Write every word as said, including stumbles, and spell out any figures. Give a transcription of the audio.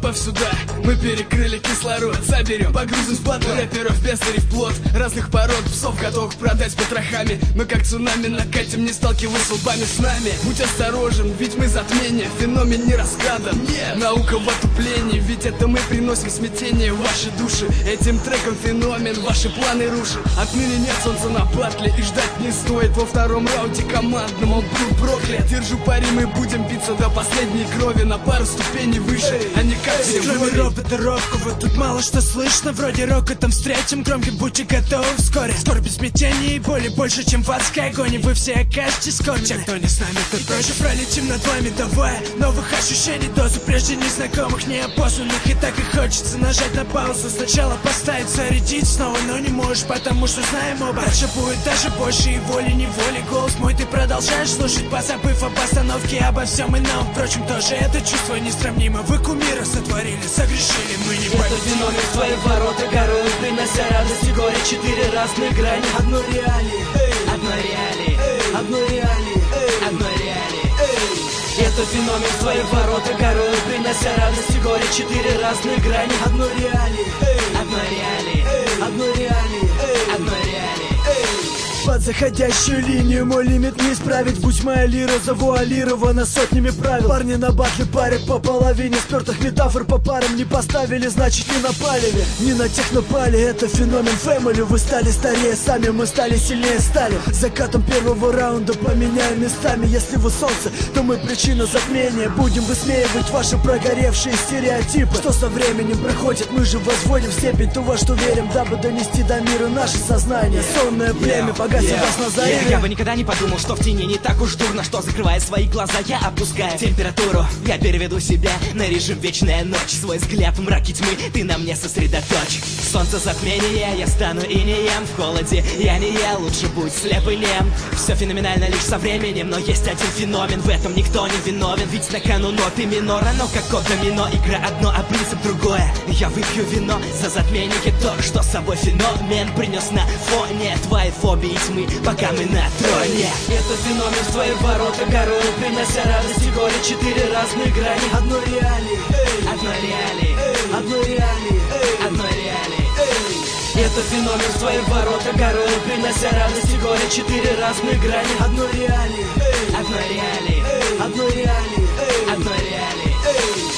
добавь сюда. Мы перекрыли кислород, заберем, погрузим в батл рэперов, песарей в плот разных пород, псов, готовых продать с потрохами. Мы как цунами накатим, не сталкивайся лбами с нами. Будь осторожен, ведь мы затмение, феномен не разгадан. Нет. Наука в отуплении, ведь это мы приносим смятение в ваши души. Этим треком феномен ваши планы рушит. Отныне нет солнца на батле, и ждать не стоит во втором раунде командном. Он был проклят. Держу пари, мы будем биться до последней крови, на пару ступеней выше, а не как все. Кроме робота Ровкова тут мало что слышно. Вроде рока там встретим громким, будьте готовы вскоре. Скоро без смятения и боли больше, чем в адской агонии. Вы все окажетесь скоро. Те, кто не с нами, тот проще. Пролетим над вами, давая новых ощущений, дозу прежде незнакомых, неопознанных. И так и хочется нажать на паузу, сначала поставить, зарядить снова, но не можешь, потому что знаем оба. Дальше будет даже больше и воли-неволи. Голос мой ты продолжаешь слушать, позабыв об остановке, обо всем ином. Впрочем, тоже это чувство несравнимо. Вы кумира сотворили, согрешили, мы не победили. Это феномен в твои ворота горой, принося радость и горе. Четыре разных грани, одно реалии, одно реалии, одно реалии, одно реалии. Это феномен в твои ворота горой, принося радость и горе. Четыре разных грани, одно реалии, одно реалии, одно реалии, одно реалии. Под заходящую линию мой лимит не исправить. Будь моя лира завуалирована сотнями правил. Парни на батле парят по половине, спертых метафор по парам не поставили, значит не напалили. Не на тех напали, это феномен фэмили. Вы стали старее сами, мы стали сильнее стали. Закатом первого раунда поменяем местами. Если вы солнце, то мы причина затмения. Будем высмеивать ваши прогоревшие стереотипы, что со временем проходит. Мы же возводим в степень то, во что верим, дабы донести до мира наше сознание. Сонное племя, погасим Yeah. вас на заре. Yeah. Я бы никогда не подумал, что в тени не так уж дурно, что, закрывая свои глаза, я опускаю температуру. Я переведу себя на режим вечная ночь. Свой взгляд в мраке тьмы ты на мне сосредоточь. Солнце затмение, я стану инеем. В холоде я не я, лучше будь слеп и нем. Все феноменально лишь со временем, но есть один феномен, в этом никто не виновен. Ведь на кону ноты минора, но как код домино. Игра одно, а принцип другое. Я выпью вино за затмение, то, что с собой феномен принес на фоне твоей фобии тьмы, пока мы на троне. Это феномен в твои ворота горой, принося радость и горе. Четыре разных грани, одно реалии, одно реалии, одно реалии, одно реалии. Это феномен в твои ворота горой, принося радость и горе. Четыре разных грани, одно реалии, одно реалии, одно реалии, одно реалии.